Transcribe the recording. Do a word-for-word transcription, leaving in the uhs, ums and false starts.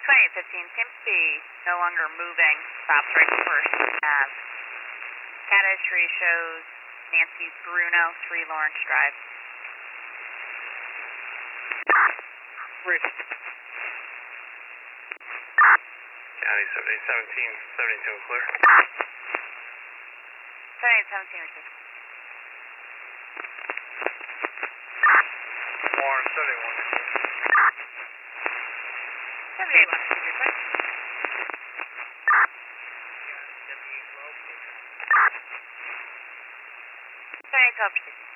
twenty-eight fifteen seems to be no longer moving. Stops right before Ave. Cato tree shows Nancy Bruno, three Lawrence Drive. Rich. County seventy-eight seventeen, seventy-two and clear. seventy-eight seventeen is just. Lawrence seventy-one. seventy-eight one, keep your quick. seventy-eight twelve, seventy-eight twelve, proceed.